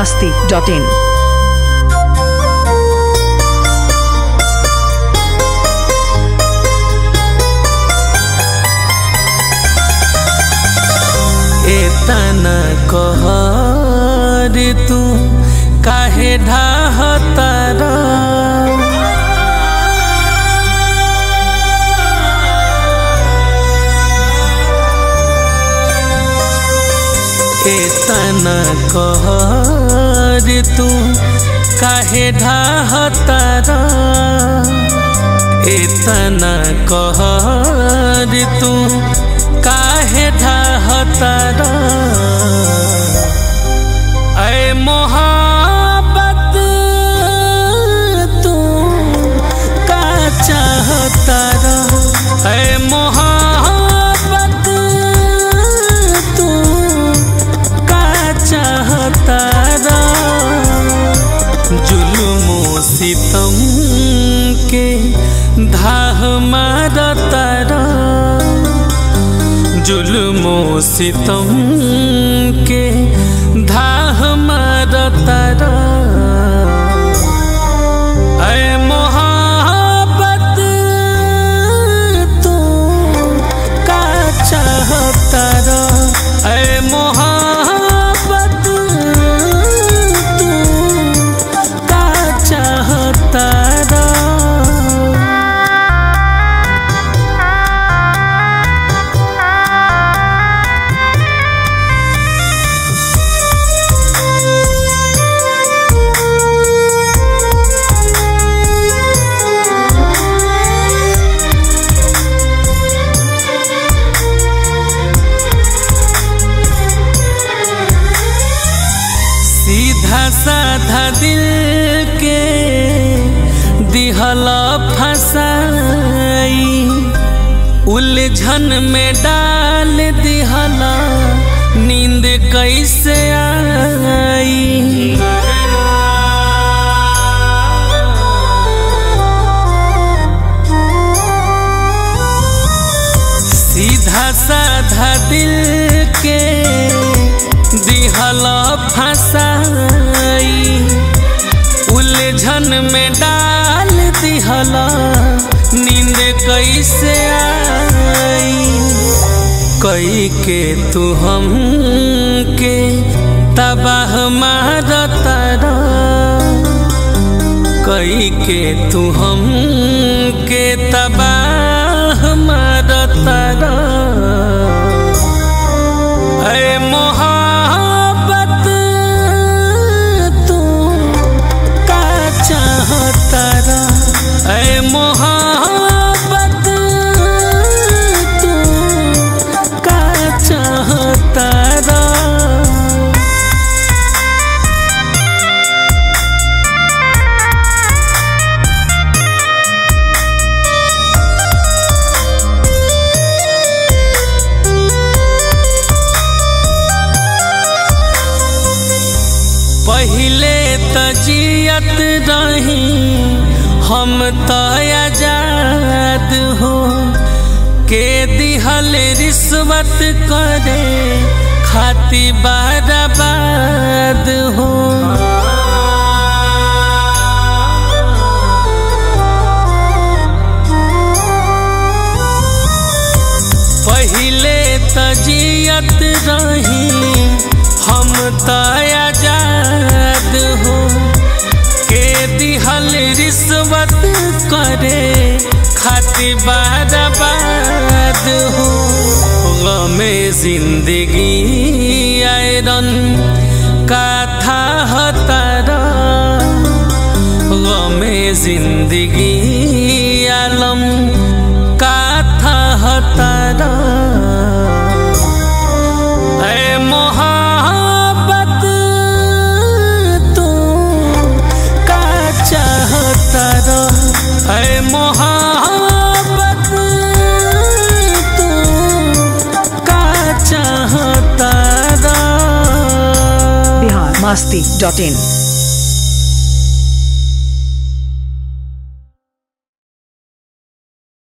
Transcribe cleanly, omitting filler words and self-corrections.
masti.in. एतना कहर तू काहे ढाहतारा एतना कहर तू काहे ढाहतारा एतना कहर तू काहे ढाहतारा ऐ मोहब्बत तू का चाहतारा ऐ मोहब्बत तू का चाहतारा जुल्म सितम के धाह मारतारा जुल्मो सितम के धाह मारतारा ऐ मोहब्बत तू का चाहतारा ऐ मोहब्बत तू का चाहतारा सीधा साधा दिल के दिहला फसाई उलझन में डाल दिहला नींद कैसे आई सीधा साधा दिल के दिहला फसाई उलझन में डाल दिहला नींद कैसे आई कई के तू हम के तबाह मारतारा कई के तू हम के तबाह मारतारा ऐ मोहब्बत तू का चाहतारा ऐ मोहब्बत तू का चाहतारा पहिले तजियत रही हम तो आजाद हो के दिहल रिश्वत करे खाती बर्बाद हो पहिले तजियत रही हम तो आजाद हो के दिहल रिश्वत करे खातिर बर्बाद हो गमे जिंदगी आयरन का था हतारा गमे जिंदगी आलम का था हतारा ऐ मोहब्बत तू का चाहतारा ऐ मोहब्बत तू का चाहतारा biharmasti.in.